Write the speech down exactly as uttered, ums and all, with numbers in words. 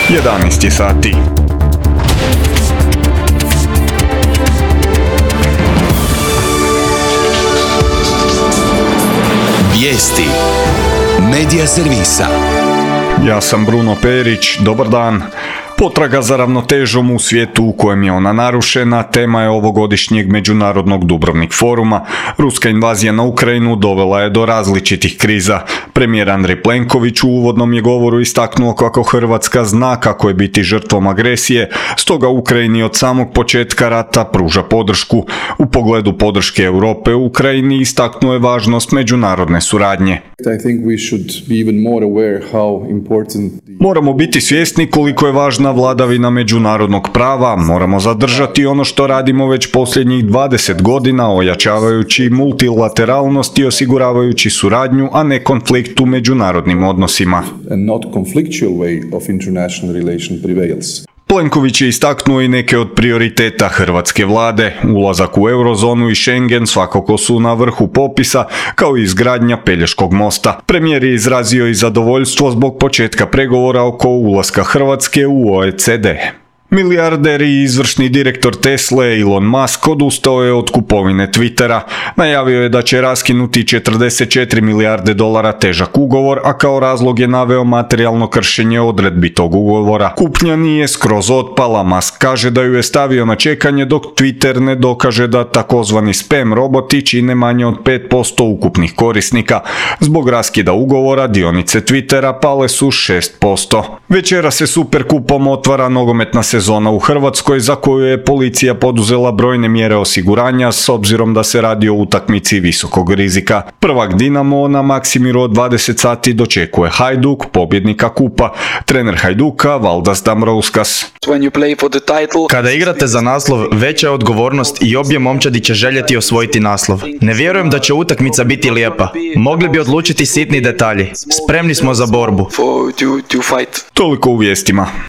jedanaest je sati. Vijesti Medija servisa. Ja sam Bruno Perić, dobar dan. Potraga za ravnotežom u svijetu u kojem je ona narušena tema je ovogodišnjeg Međunarodnog Dubrovnik foruma. Ruska invazija na Ukrajinu dovela je do različitih kriza. Premijer Andrej Plenković u uvodnom je govoru istaknuo kako Hrvatska zna kako je biti žrtvom agresije, stoga Ukrajini od samog početka rata pruža podršku. U pogledu podrške Europe u Ukrajini istaknuo je važnost međunarodne suradnje. I think we should be even more aware how important the... Moramo biti svjesni koliko je važna vladavina međunarodnog prava, moramo zadržati ono što radimo već posljednjih dvadeset godina, ojačavajući multilateralnost i osiguravajući suradnju, a ne konflikt u međunarodnim odnosima. and not conflictual way of international relation prevails. Plenković je istaknuo i neke od prioriteta hrvatske vlade. Ulazak u eurozonu i Schengen svakako su na vrhu popisa, kao i izgradnja Pelješkog mosta. Premijer je izrazio i zadovoljstvo zbog početka pregovora oko ulaska Hrvatske u O E C D. Milijarder i izvršni direktor Tesle Elon Musk odustao je od kupovine Twittera. Najavio je da će raskinuti četrdeset četiri milijarde dolara težak ugovor, a kao razlog je naveo materijalno kršenje odredbi tog ugovora. Kupnja nije skroz otpala, Musk kaže da ju je stavio na čekanje dok Twitter ne dokaže da takozvani spam roboti čine manje od pet posto ukupnih korisnika. Zbog raskida ugovora dionice Twittera pale su šest posto. Večera se Superkupom otvara nogometna sezona sezona u Hrvatskoj, za koju je policija poduzela brojne mjere osiguranja s obzirom da se radi o utakmici visokog rizika. Prvak Dinamo na Maksimiru od dvadeset sati dočekuje Hajduk, pobjednika kupa. Trener Hajduka Valdas Dambrauskas. Kada igrate za naslov, veća je odgovornost i obje momčadi će željeti osvojiti naslov. Ne vjerujem da će utakmica biti lijepa. Mogli bi odlučiti sitni detalji. Spremni smo za borbu. Toliko u vijestima.